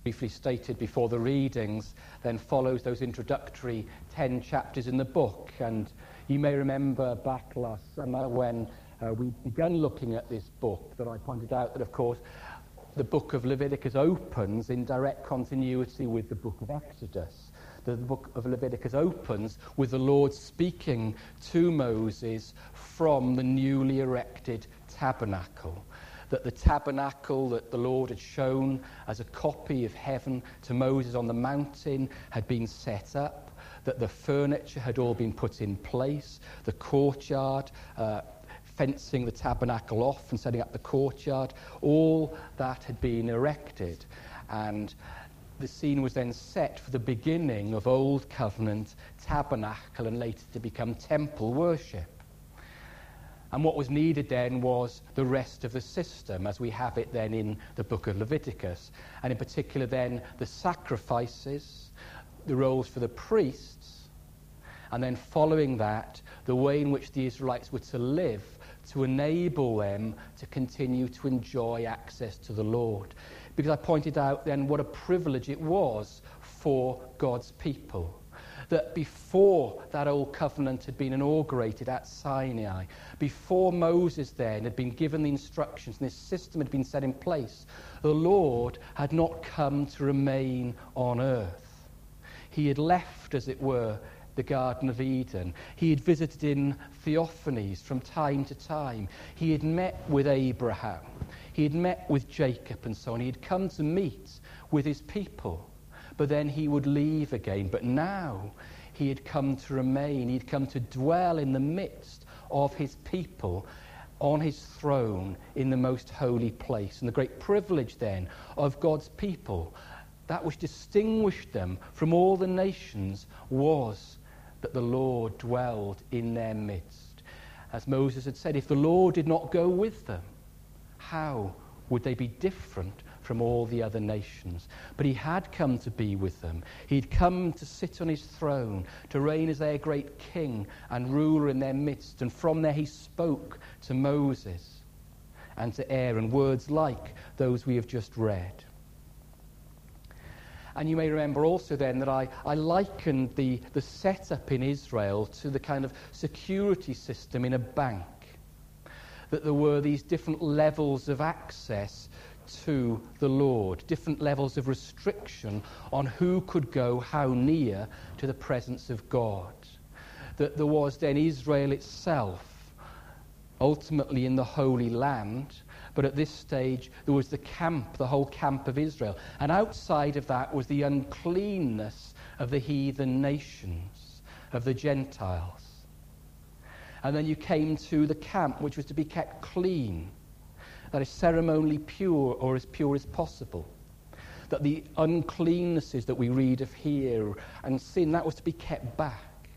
briefly stated before the readings, then follows those introductory 10 chapters in the book. And you may remember back last summer when we began looking at this book that I pointed out that, of course, the book of Leviticus opens in direct continuity with the book of Exodus. The book of Leviticus opens with the Lord speaking to Moses from the newly erected tabernacle. That the tabernacle that the Lord had shown as a copy of heaven to Moses on the mountain had been set up, that the furniture had all been put in place, the courtyard, fencing the tabernacle off and setting up the courtyard, all that had been erected. And the scene was then set for the beginning of Old Covenant tabernacle and later to become temple worship. And what was needed then was the rest of the system as we have it then in the book of Leviticus. And in particular then the sacrifices, the roles for the priests, and then following that, the way in which the Israelites were to live to enable them to continue to enjoy access to the Lord. Because I pointed out then what a privilege it was for God's people. That before that old covenant had been inaugurated at Sinai, before Moses then had been given the instructions and this system had been set in place, the Lord had not come to remain on earth. He had left, as it were, the Garden of Eden. He had visited in theophanies from time to time. He had met with Abraham. He had met with Jacob and so on. He had come to meet with his people. But then he would leave again. But now he had come to remain. He'd come to dwell in the midst of his people on his throne in the most holy place. And the great privilege then of God's people, that which distinguished them from all the nations, was that the Lord dwelled in their midst. As Moses had said, if the Lord did not go with them, how would they be different from all the other nations? But he had come to be with them. He'd come to sit on his throne, to reign as their great king and ruler in their midst. And from there he spoke to Moses and to Aaron words like those we have just read. And you may remember also then that I likened the setup in Israel to the kind of security system in a bank. That there were these different levels of access to the Lord, different levels of restriction on who could go how near to the presence of God. That there was then Israel itself, ultimately in the Holy Land, but at this stage there was the camp, the whole camp of Israel. And outside of that was the uncleanness of the heathen nations, of the Gentiles. And then you came to the camp, which was to be kept clean, that is ceremonially pure or as pure as possible. That the uncleannesses that we read of here and sin, that was to be kept back.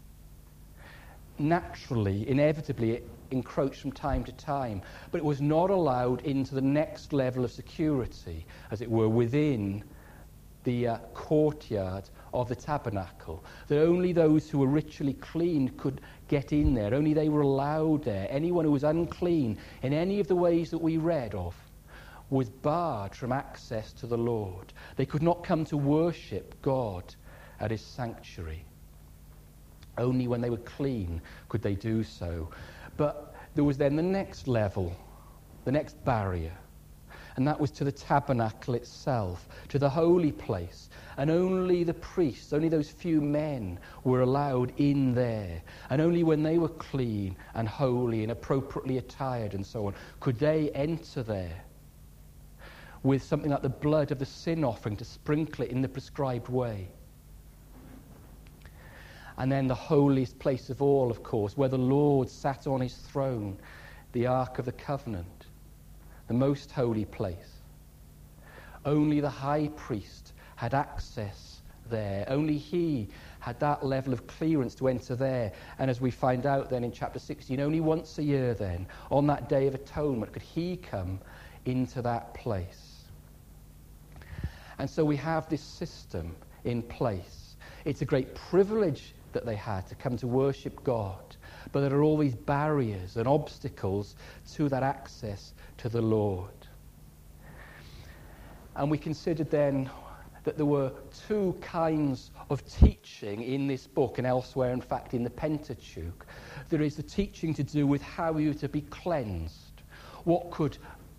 Naturally, inevitably, it encroached from time to time, but it was not allowed into the next level of security, as it were, within the courtyard of the tabernacle. That only those who were ritually clean could get in there. Only they were allowed there. Anyone who was unclean in any of the ways that we read of was barred from access to the Lord. They could not come to worship God at his sanctuary. Only when they were clean could they do so. But there was then the next level, the next barrier, and that was to the tabernacle itself, to the holy place. And only the priests, only those few men were allowed in there. And only when they were clean and holy and appropriately attired and so on, could they enter there with something like the blood of the sin offering to sprinkle it in the prescribed way. And then the holiest place of all, of course, where the Lord sat on his throne, the Ark of the Covenant, the most holy place. Only the high priest had access there. Only he had that level of clearance to enter there. And as we find out then in chapter 16, only once a year then, on that Day of Atonement, could he come into that place. And so we have this system in place. It's a great privilege that they had to come to worship God, but there are all these barriers and obstacles to that access to the Lord. And we considered then that there were two kinds of teaching in this book and elsewhere, in fact, in the Pentateuch. There is the teaching to do with how you are to be cleansed, what could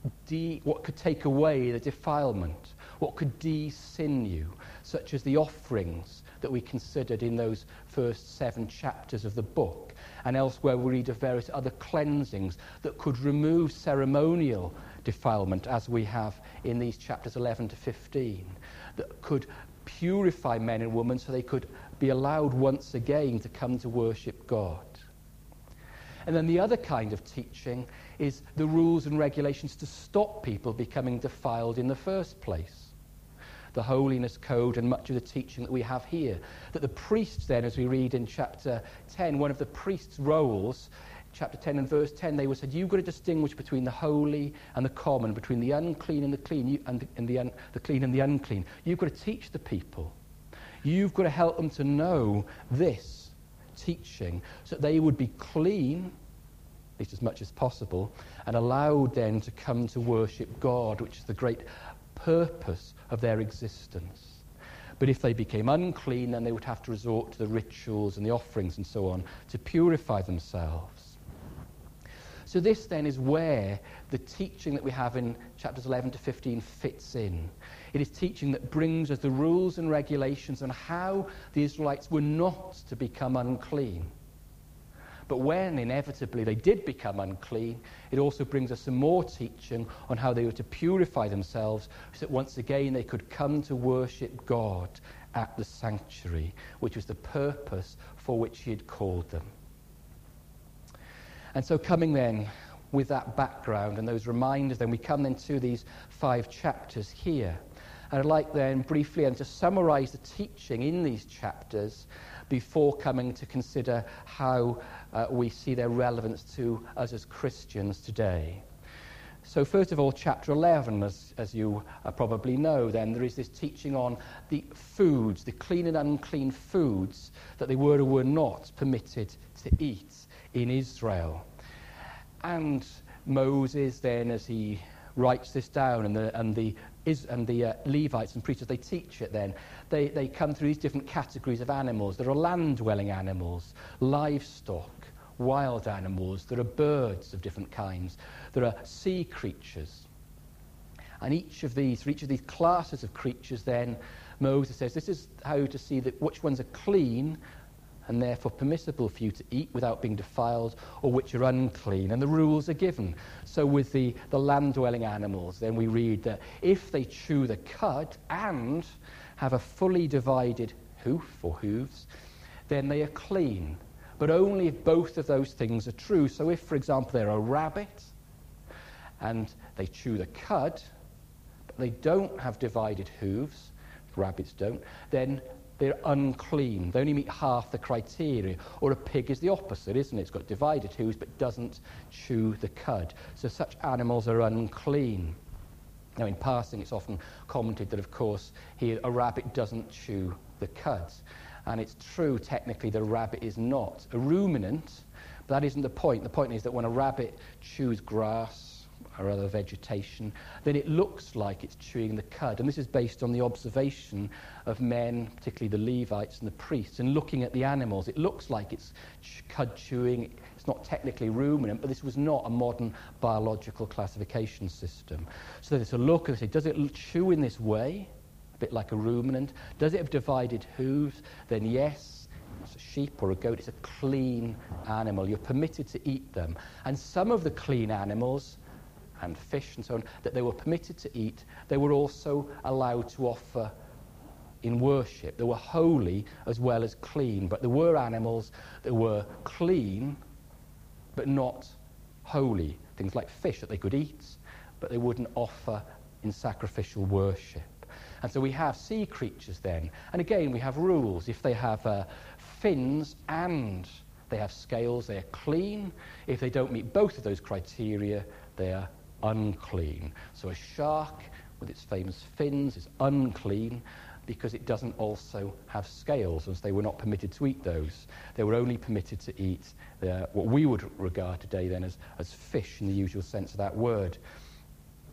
take away the defilement, what could de-sin you, such as the offerings that we considered in those first 7 chapters of the book. And elsewhere we read of various other cleansings that could remove ceremonial defilement, as we have in these chapters 11 to 15, that could purify men and women so they could be allowed once again to come to worship God. And then the other kind of teaching is the rules and regulations to stop people becoming defiled in the first place. The holiness code and much of the teaching that we have here. That the priests then, as we read in chapter 10, one of the priests' roles, chapter 10 and verse 10, they were said, you've got to distinguish between the holy and the common, between the unclean and the clean, the clean and the unclean. You've got to teach the people. You've got to help them to know this teaching so that they would be clean, at least as much as possible, and allowed then to come to worship God, which is the great purpose of their existence. But if they became unclean, then they would have to resort to the rituals and the offerings and so on to purify themselves. So this then is where the teaching that we have in chapters 11 to 15 fits in. It is teaching that brings us the rules and regulations on how the Israelites were not to become unclean. But when inevitably they did become unclean, it also brings us some more teaching on how they were to purify themselves so that once again they could come to worship God at the sanctuary, which was the purpose for which he had called them. And so coming then with that background and those reminders, then we come then to these 5 chapters here. And I'd like then briefly and to summarize the teaching in these chapters before coming to consider how we see their relevance to us as Christians today. So first of all, chapter 11, as you probably know, then there is this teaching on the foods, the clean and unclean foods that they were or were not permitted to eat in Israel. And Moses then, as he writes this down, and the Levites and priests, they teach it then. They come through these different categories of animals. There are land-dwelling animals, livestock, wild animals. There are birds of different kinds. There are sea creatures. And for each of these classes of creatures then, Moses says, this is how to see that which ones are clean and therefore permissible for you to eat without being defiled, or which are unclean. And the rules are given. So with the land-dwelling animals, then we read that if they chew the cud and have a fully divided hoof or hooves, then they are clean. But only if both of those things are true. So if, for example, they're a rabbit and they chew the cud, but they don't have divided hooves, rabbits don't, then they're unclean. They only meet half the criteria. Or a pig is the opposite, isn't it? It's got divided hooves but doesn't chew the cud. So such animals are unclean. Now, in passing, it's often commented that, of course, here a rabbit doesn't chew the cud. And it's true, technically, that a rabbit is not a ruminant, but that isn't the point. The point is that when a rabbit chews grass or other vegetation, then it looks like it's chewing the cud. And this is based on the observation of men, particularly the Levites and the priests, and looking at the animals. It looks like it's cud chewing. It's not technically ruminant, but this was not a modern biological classification system. So there's a look and say, does it chew in this way, a bit like a ruminant? Does it have divided hooves? Then yes, it's a sheep or a goat. It's a clean animal. You're permitted to eat them. And some of the clean animals and fish and so on that they were permitted to eat, they were also allowed to offer in worship. They were holy as well as clean, but there were animals that were clean but not holy. Things like fish that they could eat, but they wouldn't offer in sacrificial worship. And so we have sea creatures then. And again, we have rules. If they have fins and they have scales, they are clean. If they don't meet both of those criteria, they are unclean. So a shark with its famous fins is unclean because it doesn't also have scales, as they were not permitted to eat those. They were only permitted to eat what we would regard today then as fish in the usual sense of that word.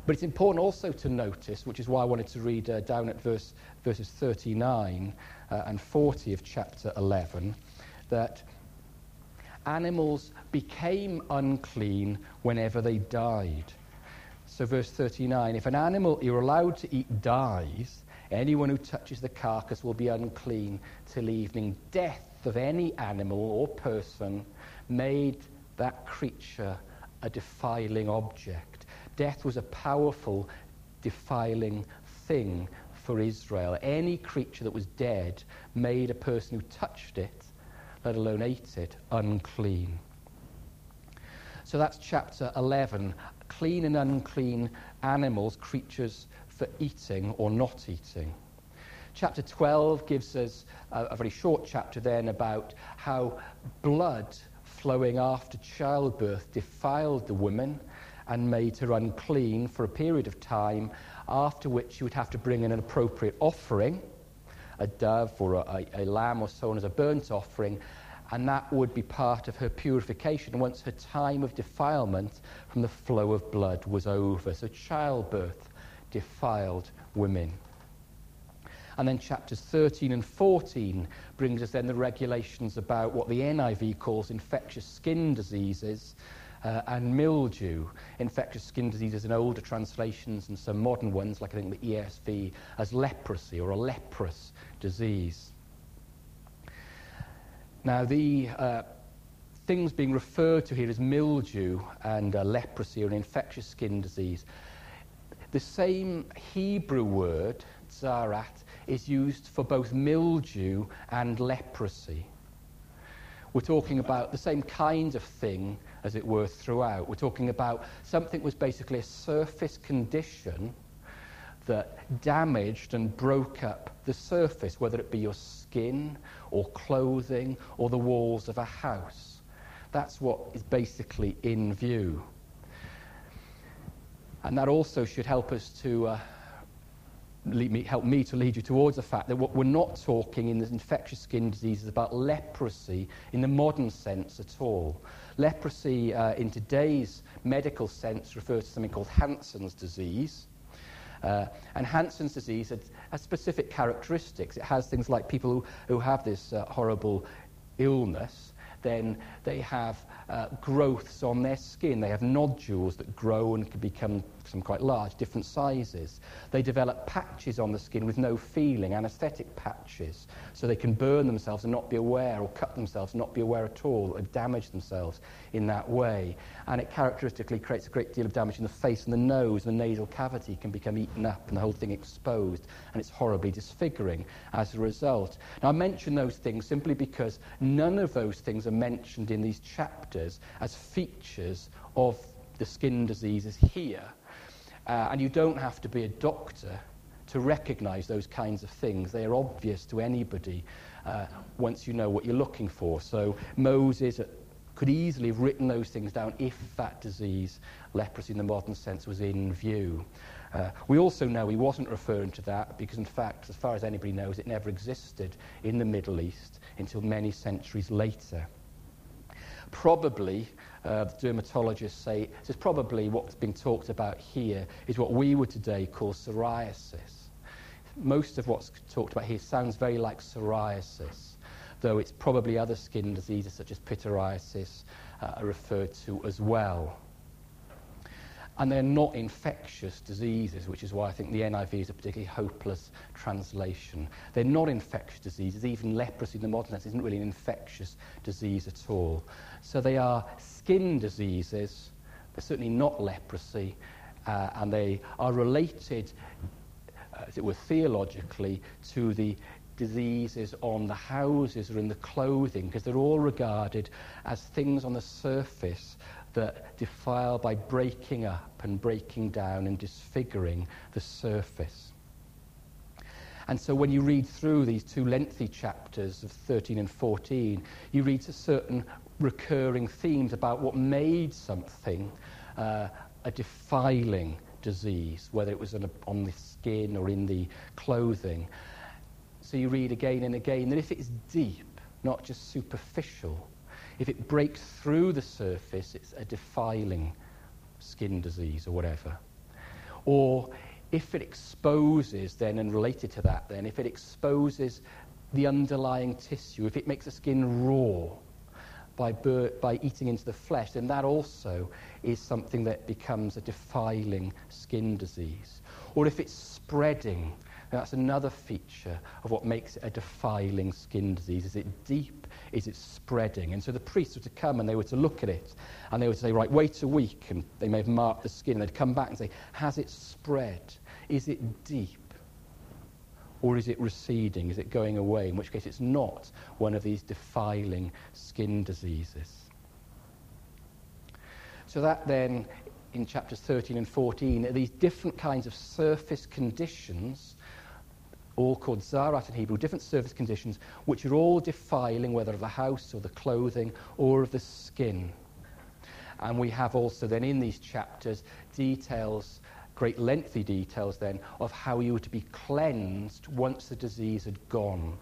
But it's important also to notice, which is why I wanted to read down at verses 39 and 40 of chapter 11, that animals became unclean whenever they died. So verse 39, if an animal you're allowed to eat dies, anyone who touches the carcass will be unclean till evening. Death of any animal or person made that creature a defiling object. Death was a powerful, defiling thing for Israel. Any creature that was dead made a person who touched it, let alone ate it, unclean. So that's chapter 11. Clean and unclean animals, creatures for eating or not eating. Chapter 12 gives us a very short chapter then about how blood flowing after childbirth defiled the woman and made her unclean for a period of time, after which she would have to bring in an appropriate offering, a dove or a lamb or so on as a burnt offering, and that would be part of her purification once her time of defilement from the flow of blood was over. So childbirth defiled women. And then chapters 13 and 14 brings us then the regulations about what the NIV calls infectious skin diseases and mildew. Infectious skin diseases in older translations and some modern ones, like I think the ESV, as leprosy or a leprous disease. Now, the things being referred to here as mildew and leprosy or an infectious skin disease, the same Hebrew word, zarat, is used for both mildew and leprosy. We're talking about the same kind of thing, as it were, throughout. We're talking about something that was basically a surface condition that damaged and broke up the surface, whether it be your skin or clothing or the walls of a house. That's what is basically in view. And that also should help us to help me to lead you towards the fact that what we're not talking in the infectious skin diseases about leprosy in the modern sense at all. Leprosy in today's medical sense refers to something called Hansen's disease. And Hansen's disease has specific characteristics. It has things like people who have this horrible illness, then they have growths on their skin. They have nodules that grow and can become some quite large, different sizes. They develop patches on the skin with no feeling, anesthetic patches, so they can burn themselves and not be aware, or cut themselves and not be aware at all, or damage themselves in that way. And it characteristically creates a great deal of damage in the face and the nose. The nasal cavity can become eaten up and the whole thing exposed, and it's horribly disfiguring as a result. Now, I mention those things simply because none of those things are mentioned in these chapters as features of the skin diseases here. And you don't have to be a doctor to recognize those kinds of things. They are obvious to anybody once you know what you're looking for. So Moses could easily have written those things down if that disease, leprosy in the modern sense, was in view. We also know he wasn't referring to that because, in fact, as far as anybody knows, it never existed in the Middle East until many centuries later. Probably, the dermatologists say, this is probably what's being talked about here is what we would today call psoriasis. Most of what's talked about here sounds very like psoriasis, though it's probably other skin diseases such as pityriasis are referred to as well. And they're not infectious diseases, which is why I think the NIV is a particularly hopeless translation. They're not infectious diseases. Even leprosy in the modern sense isn't really an infectious disease at all. So they are skin diseases. They're certainly not leprosy. And they are related, as it were, theologically to the diseases on the houses or in the clothing, because they're all regarded as things on the surface that defile by breaking up and breaking down and disfiguring the surface. And so when you read through these two lengthy chapters of 13 and 14, you read certain recurring themes about what made something a defiling disease, whether it was on the skin or in the clothing. So you read again and again that if it's deep, not just superficial, if it breaks through the surface, it's a defiling skin disease or whatever. Or if it exposes then, and related to that then, if it exposes the underlying tissue, if it makes the skin raw by eating into the flesh, then that also is something that becomes a defiling skin disease. Or if it's spreading, that's another feature of what makes it a defiling skin disease. Is it deep? Is it spreading? And so the priests were to come and they were to look at it, and they would say, right, wait a week, and they may have marked the skin, and they'd come back and say, has it spread? Is it deep? Or is it receding? Is it going away? In which case it's not one of these defiling skin diseases. So that then, in chapters 13 and 14, are these different kinds of surface conditions, all called zarat in Hebrew, different surface conditions, which are all defiling, whether of the house or the clothing or of the skin. And we have also then in these chapters details, great lengthy details then, of how you were to be cleansed once the disease had gone.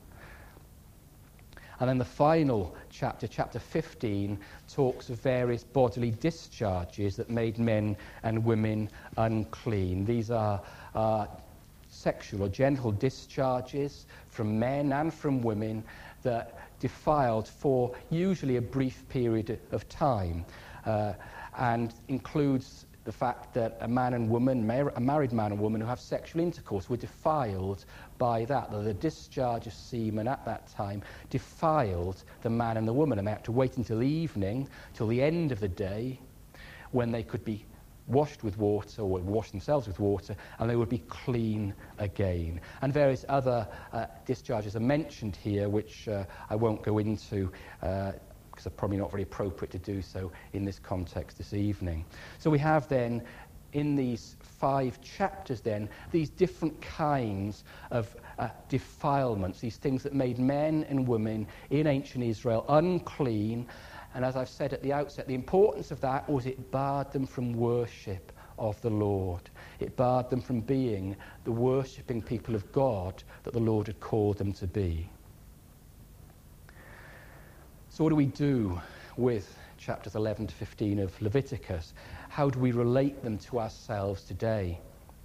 And then the final chapter, chapter 15, talks of various bodily discharges that made men and women unclean. These are sexual or genital discharges from men and from women that defiled for usually a brief period of time, and includes the fact that a man and woman, a married man and woman who have sexual intercourse were defiled by that the discharge of semen at that time defiled the man and the woman, and they had to wait until evening, till the end of the day, when they could be washed with water, or wash themselves with water, and they would be clean again. And various other discharges are mentioned here, which I won't go into, because they're probably not very appropriate to do so in this context this evening. So we have then, in these 5 chapters then, these different kinds of defilements, these things that made men and women in ancient Israel unclean. And as I've said at the outset, the importance of that was it barred them from worship of the Lord. It barred them from being the worshipping people of God that the Lord had called them to be. So what do we do with chapters 11 to 15 of Leviticus? How do we relate them to ourselves today?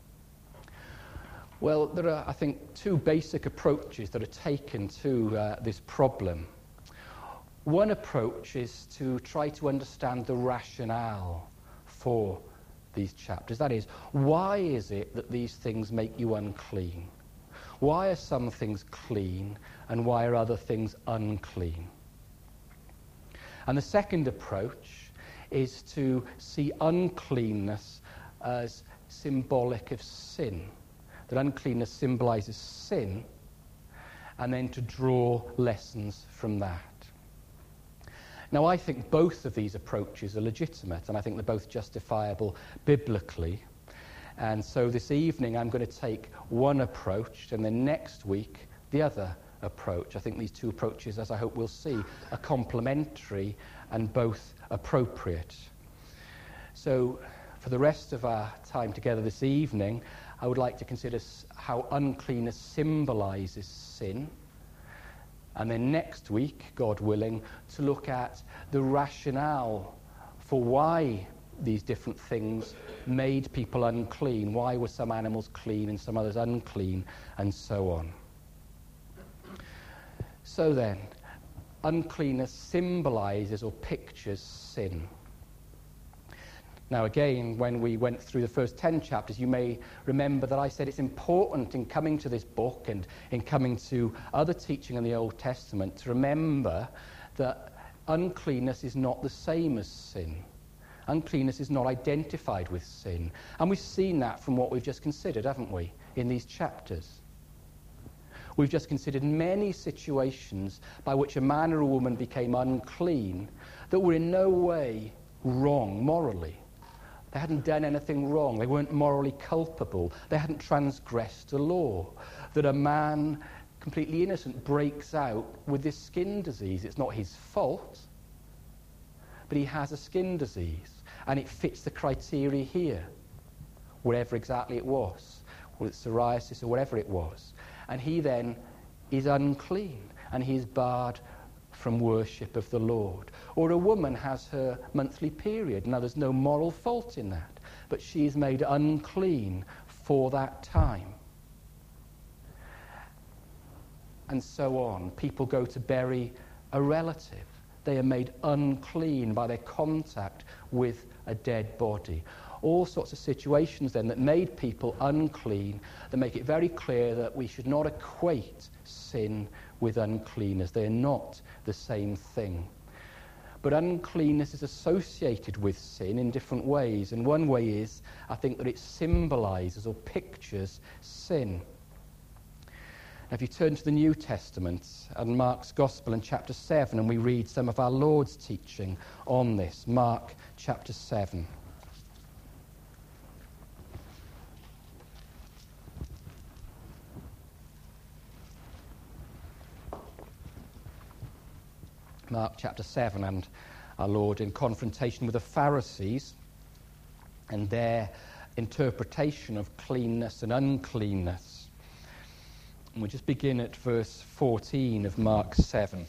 Well, there are, I think, 2 basic approaches that are taken to this problem. One approach is to try to understand the rationale for these chapters. That is, why is it that these things make you unclean? Why are some things clean and why are other things unclean? And the second approach is to see uncleanness as symbolic of sin. That uncleanness symbolizes sin, and then to draw lessons from that. Now, I think both of these approaches are legitimate, and I think they're both justifiable biblically. And so this evening I'm going to take one approach, and then next week the other approach. I think these 2 approaches, as I hope we'll see, are complementary and both appropriate. So for the rest of our time together this evening, I would like to consider how uncleanness symbolizes sin. And then next week, God willing, to look at the rationale for why these different things made people unclean. Why were some animals clean and some others unclean, and so on. So then, uncleanness symbolizes or pictures sin. Now again, when we went through the first 10 chapters, you may remember that I said it's important in coming to this book and in coming to other teaching in the Old Testament to remember that uncleanness is not the same as sin. Uncleanness is not identified with sin. And we've seen that from what we've just considered, haven't we, in these chapters. We've just considered many situations by which a man or a woman became unclean that were in no way wrong morally. They hadn't done anything wrong. They weren't morally culpable. They hadn't transgressed the law. That a man, completely innocent, breaks out with this skin disease. It's not his fault, but he has a skin disease, and it fits the criteria here, wherever exactly it was, whether it's psoriasis or whatever it was. And he then is unclean, and he is barred from worship of the Lord. Or a woman has her monthly period. Now, there's no moral fault in that, but she is made unclean for that time. And so on. People go to bury a relative. They are made unclean by their contact with a dead body. All sorts of situations then that made people unclean, that make it very clear that we should not equate sin with uncleanness. They are not the same thing. But uncleanness is associated with sin in different ways. And one way is, I think, that it symbolises or pictures sin. Now, if you turn to the New Testament and Mark's Gospel in chapter 7, and we read some of our Lord's teaching on this. Mark chapter 7. Mark chapter 7, and our Lord in confrontation with the Pharisees and their interpretation of cleanness and uncleanness. And we'll just begin at verse 14 of Mark 7.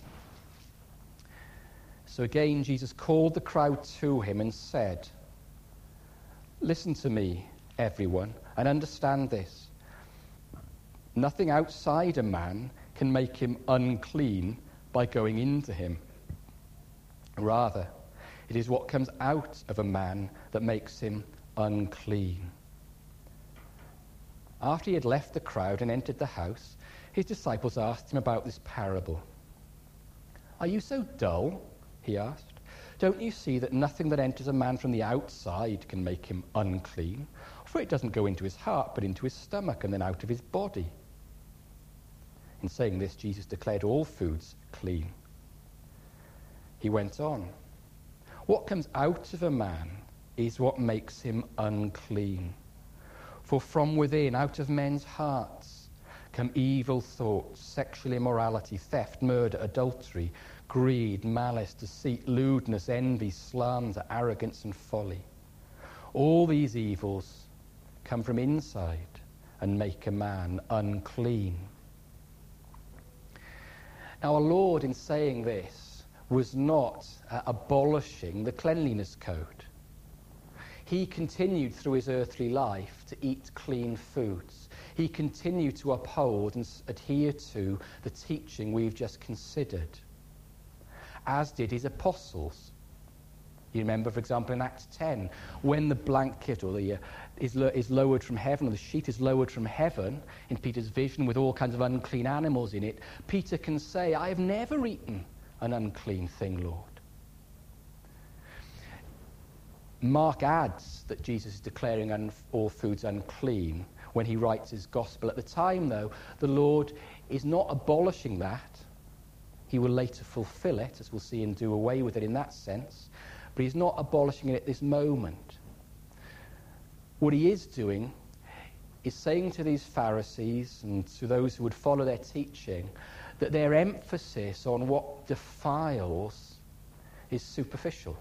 So again, Jesus called the crowd to him and said, "Listen to me, everyone, and understand this. Nothing outside a man can make him unclean by going into him. Rather, it is what comes out of a man that makes him unclean." After he had left the crowd and entered the house, his disciples asked him about this parable. "Are you so dull?" he asked. "Don't you see that nothing that enters a man from the outside can make him unclean? For it doesn't go into his heart, but into his stomach, and then out of his body." In saying this, Jesus declared all foods clean. He went on, "What comes out of a man is what makes him unclean. For from within, out of men's hearts, come evil thoughts, sexual immorality, theft, murder, adultery, greed, malice, deceit, lewdness, envy, slander, arrogance, and folly. All these evils come from inside and make a man unclean." Now, our Lord, in saying this, was not abolishing the cleanliness code. He continued through his earthly life to eat clean foods. He continued to uphold and adhere to the teaching we've just considered, as did his apostles. You remember, for example, in Acts 10, when the blanket or is lowered from heaven, or the sheet is lowered from heaven in Peter's vision with all kinds of unclean animals in it, Peter can say, "I have never eaten an unclean thing, Lord." Mark adds that Jesus is declaring all foods unclean when he writes his gospel. At the time, though, the Lord is not abolishing that. He will later fulfill it, as we'll see, and do away with it in that sense. But he's not abolishing it at this moment. What he is doing is saying to these Pharisees and to those who would follow their teaching that their emphasis on what defiles is superficial.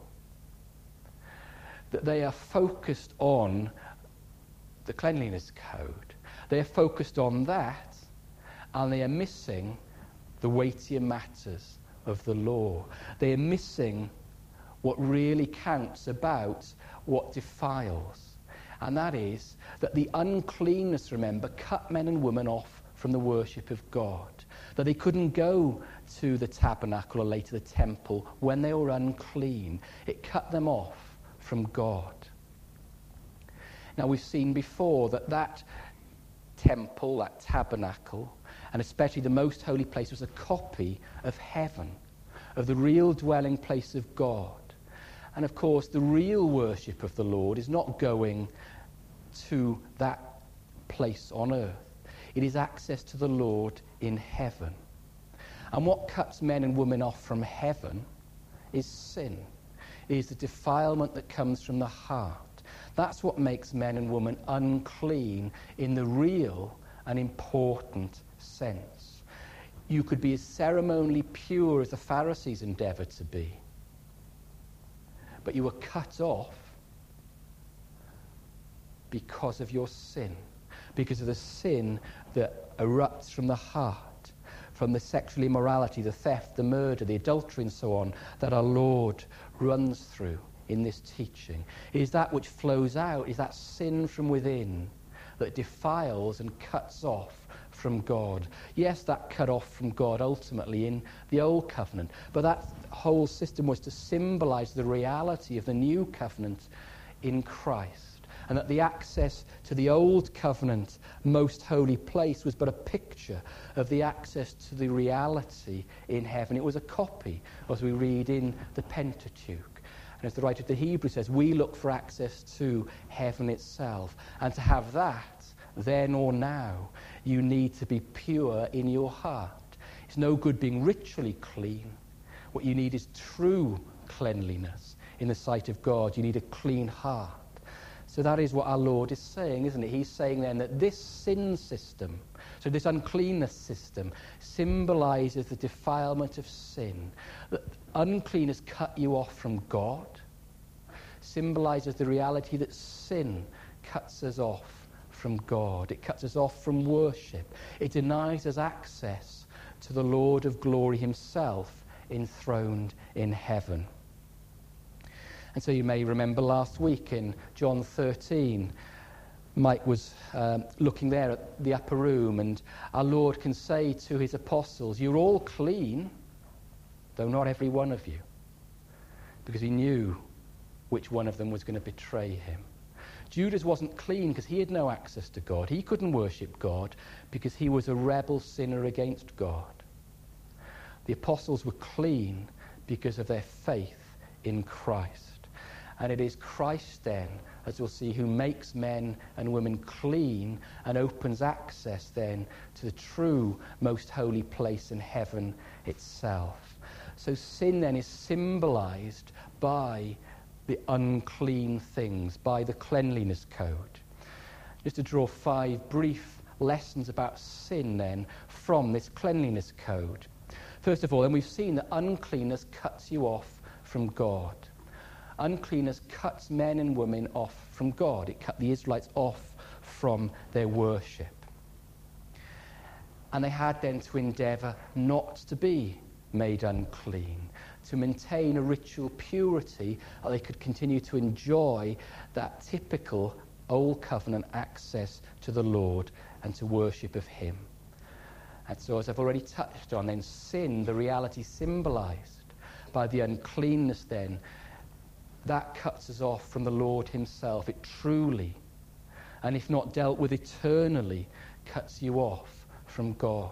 That they are focused on the cleanliness code. They are focused on that, and they are missing the weightier matters of the law. They are missing what really counts about what defiles. And that is that the uncleanness, remember, cut men and women off from the worship of God. That they couldn't go to the tabernacle or later the temple when they were unclean. It cut them off from God. Now, we've seen before that temple, that tabernacle, and especially the most holy place, was a copy of heaven, of the real dwelling place of God. And of course, the real worship of the Lord is not going to that place on earth. It is access to the Lord in heaven. And what cuts men and women off from heaven is sin. It is the defilement that comes from the heart. That's what makes men and women unclean in the real and important sense. You could be as ceremonially pure as the Pharisees endeavoured to be, but you were cut off because of your sin, because of the sin that erupts from the heart, from the sexual immorality, the theft, the murder, the adultery, and so on, that our Lord runs through in this teaching. It is that which flows out, is that sin from within that defiles and cuts off from God. Yes, that cut off from God ultimately in the Old Covenant, but that whole system was to symbolize the reality of the New Covenant in Christ, and that the access to the Old Covenant most holy place was but a picture of the access to the reality in heaven. It was a copy, as we read in the Pentateuch. And as the writer of the Hebrews says, we look for access to heaven itself. And to have that, then or now, you need to be pure in your heart. It's no good being ritually clean. What you need is true cleanliness in the sight of God. You need a clean heart. So that is what our Lord is saying, isn't it? He's saying then that this sin system, so this uncleanness system, symbolizes the defilement of sin. That uncleanness cut you off from God, symbolizes the reality that sin cuts us off from God. It cuts us off from worship. It denies us access to the Lord of glory himself enthroned in heaven. And so you may remember last week in John 13, Mike was looking there at the upper room, and our Lord can say to his apostles, you're all clean, though not every one of you, because he knew which one of them was going to betray him. Judas wasn't clean because he had no access to God. He couldn't worship God because he was a rebel sinner against God. The apostles were clean because of their faith in Christ. And it is Christ then, as we'll see, who makes men and women clean and opens access then to the true most holy place in heaven itself. So sin then is symbolized by the unclean things, by the cleanliness code. Just to draw 5 brief lessons about sin then from this cleanliness code. First of all, then we've seen that uncleanness cuts you off from God. Uncleanness cuts men and women off from God. It cut the Israelites off from their worship. And they had then to endeavour not to be made unclean, to maintain a ritual purity, that they could continue to enjoy that typical Old Covenant access to the Lord and to worship of him. And so, as I've already touched on, then sin, the reality symbolised by the uncleanness then, that cuts us off from the Lord himself. It truly, and if not dealt with eternally, cuts you off from God.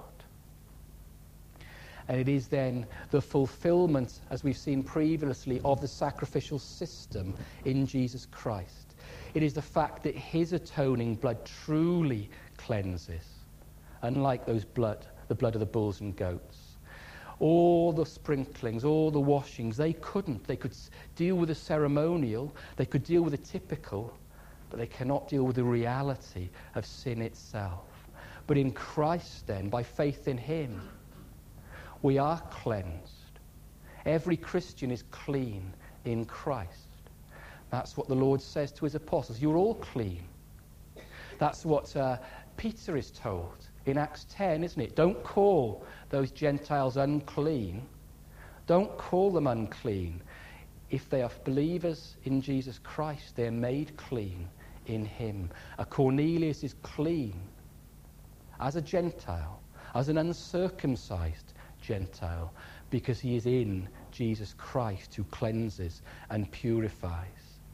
And it is then the fulfillment, as we've seen previously, of the sacrificial system in Jesus Christ. It is the fact that his atoning blood truly cleanses, unlike the blood of the bulls and goats. All the sprinklings, all the washings, they couldn't. They could deal with the ceremonial, they could deal with the typical, but they cannot deal with the reality of sin itself. But in Christ then, by faith in him, we are cleansed. Every Christian is clean in Christ. That's what the Lord says to his apostles. You're all clean. That's what Peter is told in Acts 10, isn't it? Don't call those Gentiles unclean. Don't call them unclean. If they are believers in Jesus Christ, they're made clean in him. A Cornelius is clean as a Gentile, as an uncircumcised Gentile, because he is in Jesus Christ, who cleanses and purifies.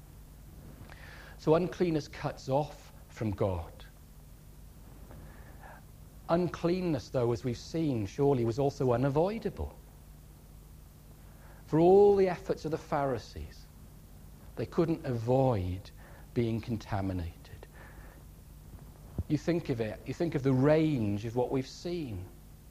So uncleanness cuts off from God. Uncleanness, though, as we've seen, surely was also unavoidable. For all the efforts of the Pharisees, they couldn't avoid being contaminated. You think of it, you think of the range of what we've seen.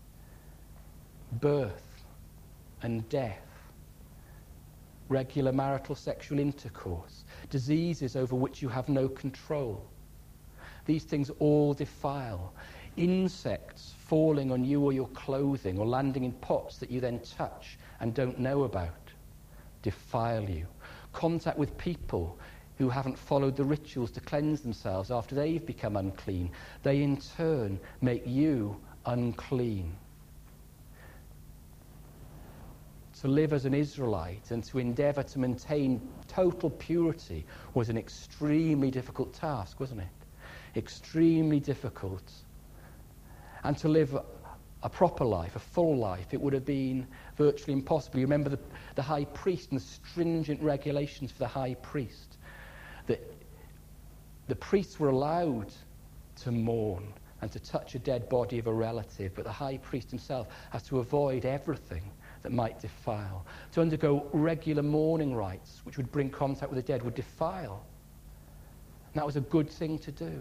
Birth and death, regular marital sexual intercourse, diseases over which you have no control. These things all defile. Insects falling on you or your clothing, or landing in pots that you then touch and don't know about, defile you. Contact with people who haven't followed the rituals to cleanse themselves after they've become unclean, they in turn make you unclean. to live as an Israelite and to endeavour to maintain total purity was an extremely difficult task, wasn't it? Extremely difficult. And to live a proper life, a full life, it would have been virtually impossible. You remember the high priest and the stringent regulations for the high priest. That the priests were allowed to mourn and to touch a dead body of a relative, but the high priest himself has to avoid everything that might defile. To undergo regular mourning rites, which would bring contact with the dead, would defile. And that was a good thing to do.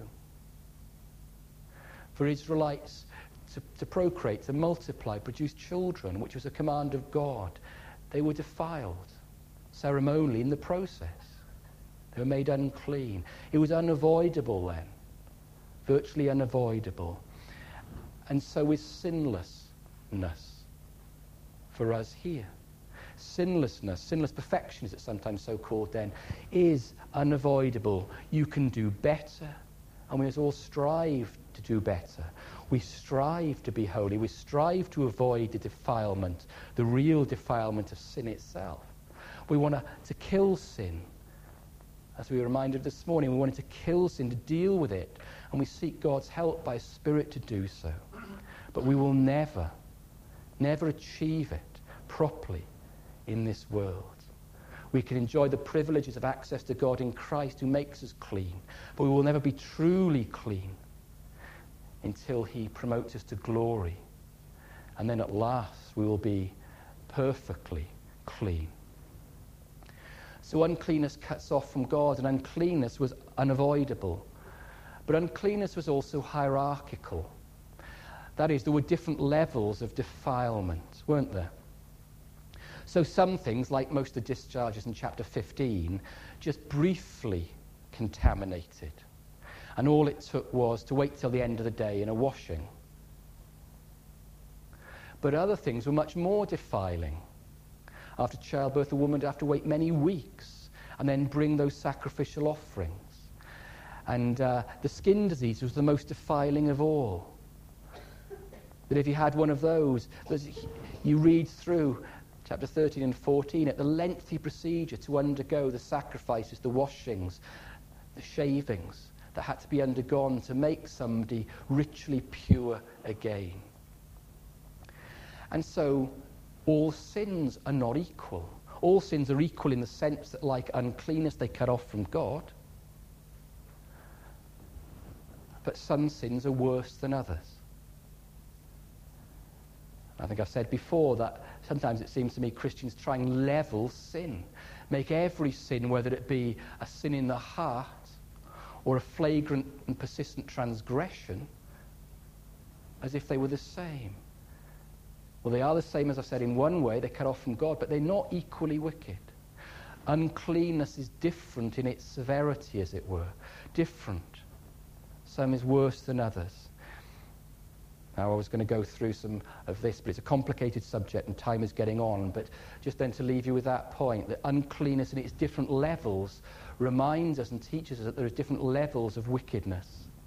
For Israelites to procreate, to multiply, produce children, which was a command of God, they were defiled ceremonially in the process. They were made unclean. It was unavoidable then, virtually unavoidable. And so is sinlessness for us here. Sinlessness, sinless perfection as it's sometimes so called then, is unavoidable. You can do better, and we must all strive to do better. We strive to be holy. We strive to avoid the defilement, the real defilement of sin itself. We want to kill sin. As we were reminded this morning, we wanted to kill sin, to deal with it, and we seek God's help by His Spirit to do so. But we will never achieve it properly in this world. We can enjoy the privileges of access to God in Christ who makes us clean, but we will never be truly clean until He promotes us to glory. And then at last we will be perfectly clean. So uncleanness cuts off from God, and uncleanness was unavoidable. But uncleanness was also hierarchical. That is, there were different levels of defilement, weren't there? So some things, like most of the discharges in chapter 15, just briefly contaminated. And all it took was to wait till the end of the day in a washing. But other things were much more defiling. After childbirth, a woman would have to wait many weeks and then bring those sacrificial offerings. And the skin disease was the most defiling of all. That if you had one of those, you read through chapter 13 and 14 at the lengthy procedure to undergo the sacrifices, the washings, the shavings that had to be undergone to make somebody ritually pure again. And so all sins are not equal. All sins are equal in the sense that, like uncleanness, they cut off from God. But some sins are worse than others. I think I've said before that sometimes it seems to me Christians try and level sin. Make every sin, whether it be a sin in the heart or a flagrant and persistent transgression, as if they were the same. Well, they are the same, as I said, in one way. They cut off from God, but they're not equally wicked. Uncleanness is different in its severity, as it were. Different. Some is worse than others. Now, I was going to go through some of this, but it's a complicated subject and time is getting on. But just then to leave you with that point, that uncleanness in its different levels reminds us and teaches us that there are different levels of wickedness.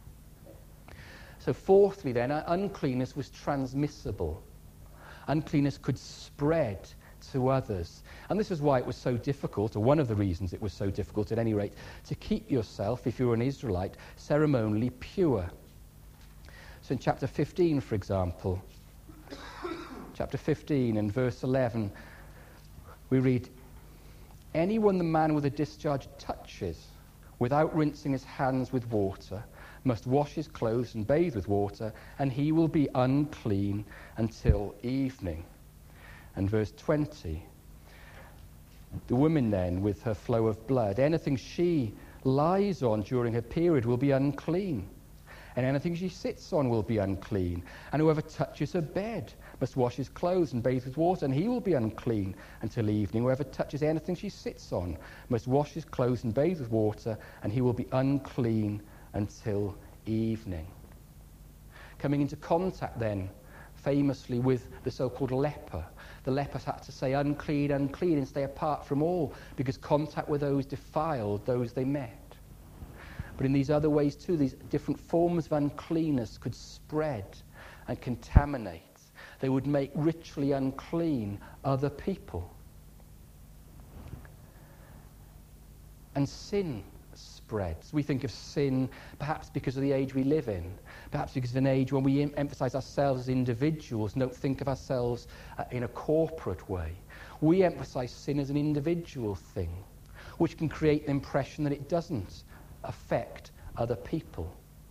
So fourthly then, uncleanness was transmissible. Uncleanness could spread to others. And this is why it was so difficult, or one of the reasons it was so difficult at any rate, to keep yourself, if you were an Israelite, ceremonially pure. So in chapter 15, for example, chapter 15 and verse 11, we read, "Anyone the man with a discharge touches, without rinsing his hands with water, must wash his clothes and bathe with water, and he will be unclean until evening." And verse 20, "The woman then, with her flow of blood, anything she lies on during her period will be unclean, and anything she sits on will be unclean. And whoever touches her bed must wash his clothes and bathe with water, and he will be unclean until evening. Whoever touches anything she sits on must wash his clothes and bathe with water, and he will be unclean until evening." Coming into contact then, famously, with the so-called leper. The lepers had to say unclean, unclean, and stay apart from all, because contact with those defiled those they met. But in these other ways too, these different forms of uncleanness could spread and contaminate. They would make ritually unclean other people. And sin spreads. We think of sin perhaps because of the age we live in, perhaps because of an age when we emphasize ourselves as individuals and don't think of ourselves in a corporate way. We emphasize sin as an individual thing, which can create the impression that it doesn't affect other people.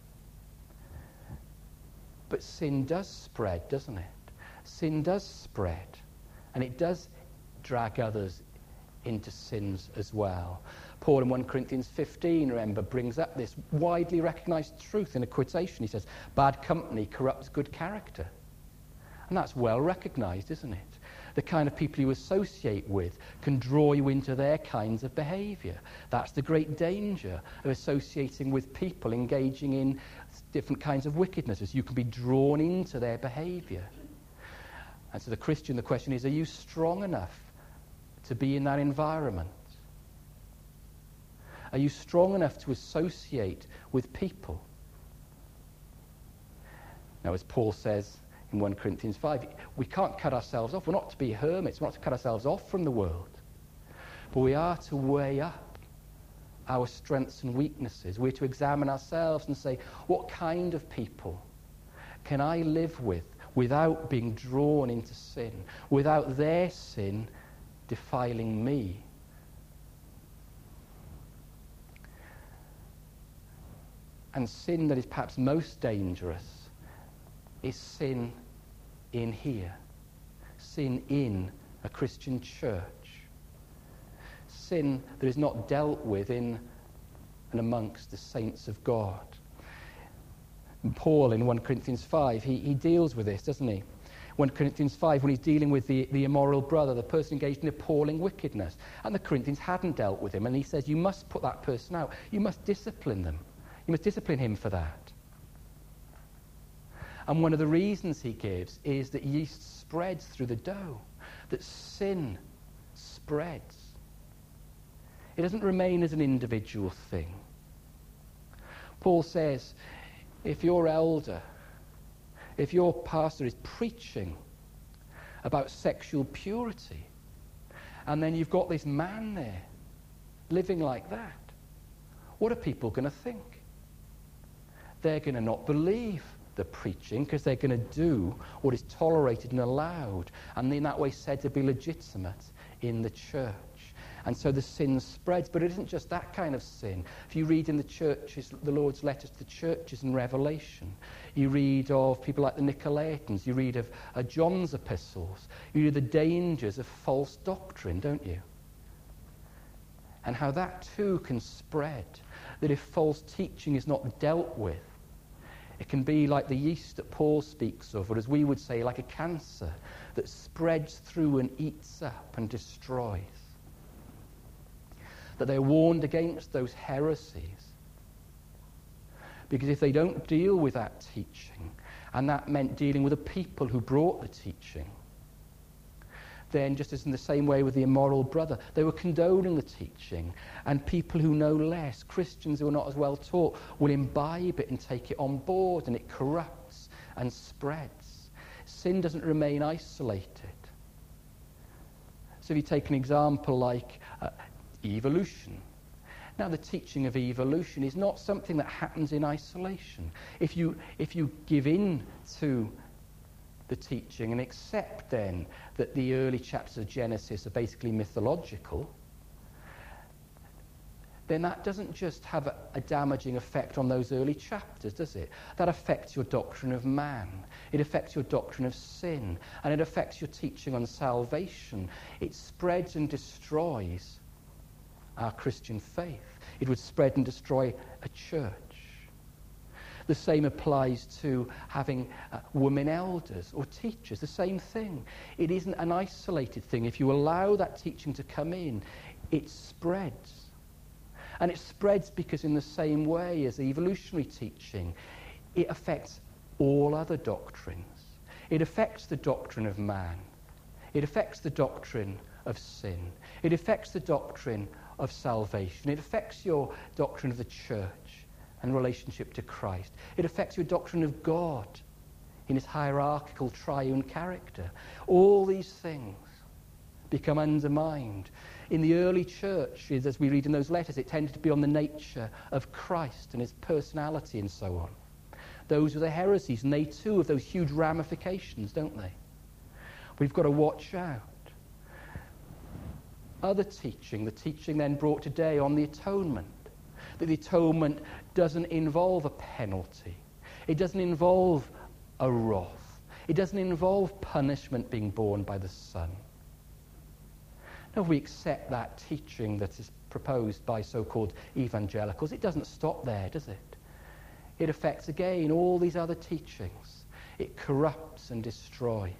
But sin does spread, doesn't it? Sin does spread, and it does drag others into sins as well. Paul in 1 Corinthians 15, remember, brings up this widely recognized truth in a quotation. He says, bad company corrupts good character. And that's well recognized, isn't it? The kind of people you associate with can draw you into their kinds of behavior. That's the great danger of associating with people engaging in different kinds of wickednesses. You can be drawn into their behavior. And so the Christian, the question is, are you strong enough to be in that environment? Are you strong enough to associate with people? Now, as Paul says in 1 Corinthians 5, we can't cut ourselves off. We're not to be hermits. We're not to cut ourselves off from the world. But we are to weigh up our strengths and weaknesses. We're to examine ourselves and say, what kind of people can I live with without being drawn into sin, without their sin defiling me? And sin that is perhaps most dangerous is sin in here, sin in a Christian church, sin that is not dealt with in and amongst the saints of God. And Paul in 1 Corinthians 5, he deals with this, doesn't he? 1 Corinthians 5, when he's dealing with the immoral brother, the person engaged in appalling wickedness, and the Corinthians hadn't dealt with him, and he says, you must put that person out. You must discipline them. You must discipline him for that. And one of the reasons he gives is that yeast spreads through the dough, that sin spreads. It doesn't remain as an individual thing. Paul says, if your elder, if your pastor is preaching about sexual purity, and then you've got this man there living like that, what are people going to think? They're going to not believe the preaching because they're going to do what is tolerated and allowed, and in that way said to be legitimate in the church. And so the sin spreads, but it isn't just that kind of sin. If you read in the churches, the Lord's letters to the churches in Revelation, you read of people like the Nicolaitans, you read of John's epistles, you read the dangers of false doctrine, don't you? And how that too can spread, that if false teaching is not dealt with, it can be like the yeast that Paul speaks of, or as we would say, like a cancer that spreads through and eats up and destroys. That they're warned against those heresies. Because if they don't deal with that teaching, and that meant dealing with the people who brought the teaching, then just as in the same way with the immoral brother, they were condoning the teaching, and people who know less, Christians who are not as well taught, will imbibe it and take it on board, and it corrupts and spreads. Sin doesn't remain isolated. So if you take an example like evolution. Now, the teaching of evolution is not something that happens in isolation. If you give in to the teaching and accept then that the early chapters of Genesis are basically mythological, then that doesn't just have a damaging effect on those early chapters, does it? That affects your doctrine of man. It affects your doctrine of sin. And it affects your teaching on salvation. It spreads and destroys our Christian faith. It would spread and destroy a church. The same applies to having women elders or teachers. The same thing. It isn't an isolated thing. If you allow that teaching to come in, it spreads. And it spreads because in the same way as evolutionary teaching, it affects all other doctrines. It affects the doctrine of man. It affects the doctrine of sin. It affects the doctrine of salvation. It affects your doctrine of the church and relationship to Christ. It affects your doctrine of God in his hierarchical triune character. All these things become undermined. In the early churches, as we read in those letters, it tended to be on the nature of Christ and his personality and so on. Those were the heresies, and they too have those huge ramifications, don't they? We've got to watch out. Other teaching, the teaching then brought today on the atonement, that the atonement doesn't involve a penalty. It doesn't involve a wrath. It doesn't involve punishment being borne by the Son. Now, if we accept that teaching that is proposed by so-called evangelicals, it doesn't stop there, does it? It affects, again, all these other teachings. It corrupts and destroys.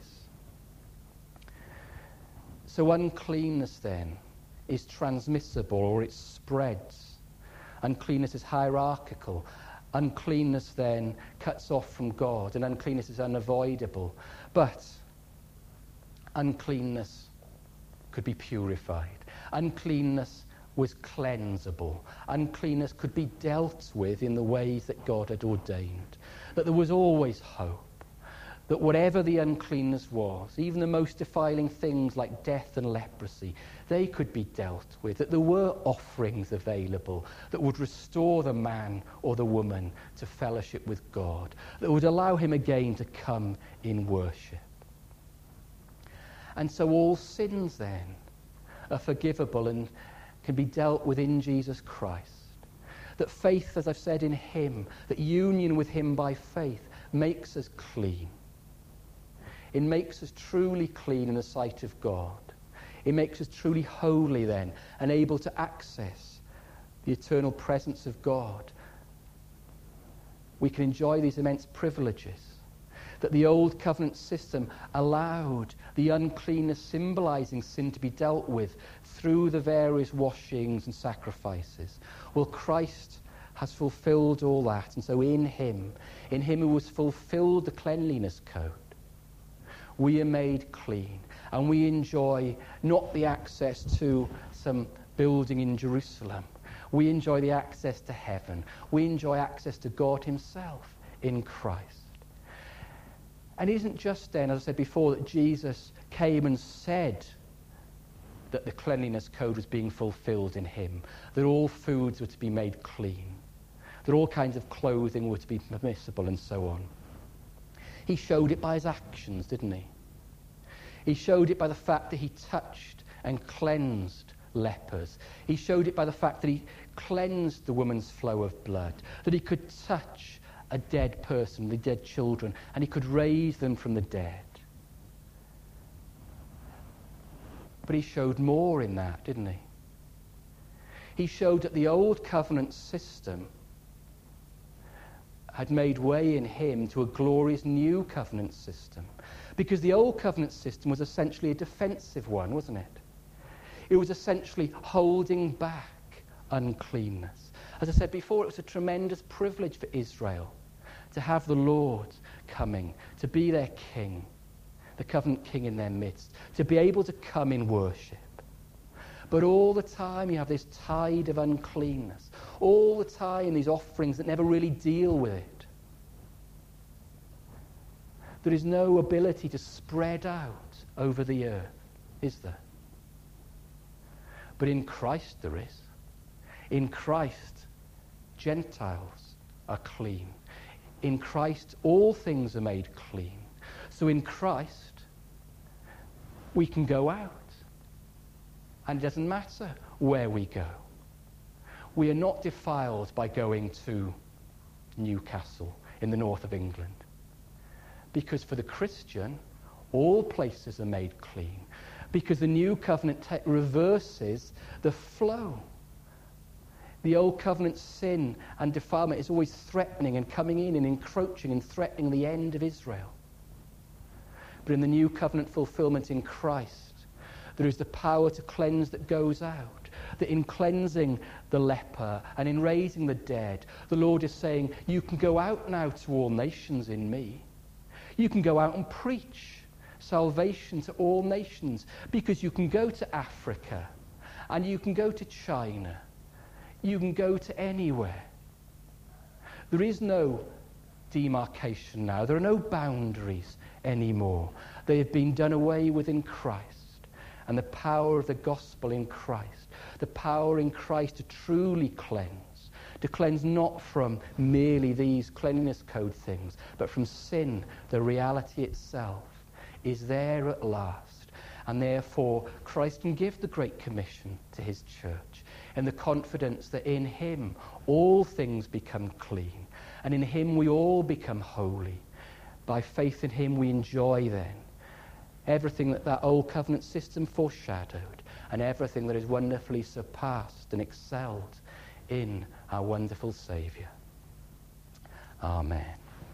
So uncleanness, then, is transmissible, or it spreads. Uncleanness is hierarchical. Uncleanness, then, cuts off from God, and uncleanness is unavoidable. But uncleanness could be purified. Uncleanness was cleansable. Uncleanness could be dealt with in the ways that God had ordained. That there was always hope. That whatever the uncleanness was, even the most defiling things like death and leprosy, they could be dealt with. That there were offerings available that would restore the man or the woman to fellowship with God. That would allow him again to come in worship. And so all sins then are forgivable and can be dealt with in Jesus Christ. That faith, as I've said, in him, that union with him by faith makes us clean. It makes us truly clean in the sight of God. It makes us truly holy then and able to access the eternal presence of God. We can enjoy these immense privileges that the old covenant system allowed the uncleanness symbolizing sin to be dealt with through the various washings and sacrifices. Well, Christ has fulfilled all that, and so in him who has fulfilled the cleanliness code, we are made clean, and we enjoy not the access to some building in Jerusalem. We enjoy the access to heaven. We enjoy access to God himself in Christ. And it isn't just then, as I said before, that Jesus came and said that the cleanliness code was being fulfilled in him, that all foods were to be made clean, that all kinds of clothing were to be permissible, and so on. He showed it by his actions, didn't he? He showed it by the fact that he touched and cleansed lepers. He showed it by the fact that he cleansed the woman's flow of blood, that he could touch a dead person, the dead children, and he could raise them from the dead. But he showed more in that, didn't he? He showed that the old covenant system had made way in him to a glorious new covenant system. Because the old covenant system was essentially a defensive one, wasn't it? It was essentially holding back uncleanness. As I said before, it was a tremendous privilege for Israel to have the Lord coming, to be their king, the covenant king in their midst, to be able to come in worship. But all the time you have this tide of uncleanness. All the time these offerings that never really deal with it. There is no ability to spread out over the earth, is there? But in Christ there is. In Christ, Gentiles are clean. In Christ, all things are made clean. So in Christ, we can go out. And it doesn't matter where we go. We are not defiled by going to Newcastle in the north of England. Because for the Christian, all places are made clean. Because the new covenant reverses the flow. The old covenant sin and defilement is always threatening and coming in and encroaching and threatening the end of Israel. But in the new covenant fulfillment in Christ, there is the power to cleanse that goes out. That in cleansing the leper and in raising the dead, the Lord is saying, you can go out now to all nations in me. You can go out and preach salvation to all nations, because you can go to Africa and you can go to China. You can go to anywhere. There is no demarcation now. There are no boundaries anymore. They have been done away with in Christ. and the power of the gospel in Christ, the power in Christ to truly cleanse, to cleanse not from merely these cleanliness code things, but from sin, the reality itself, is there at last. And therefore, Christ can give the Great Commission to his church in the confidence that in him all things become clean, and in him we all become holy. By faith in him we enjoy then everything that old covenant system foreshadowed, and everything that is wonderfully surpassed and excelled in our wonderful Saviour. Amen.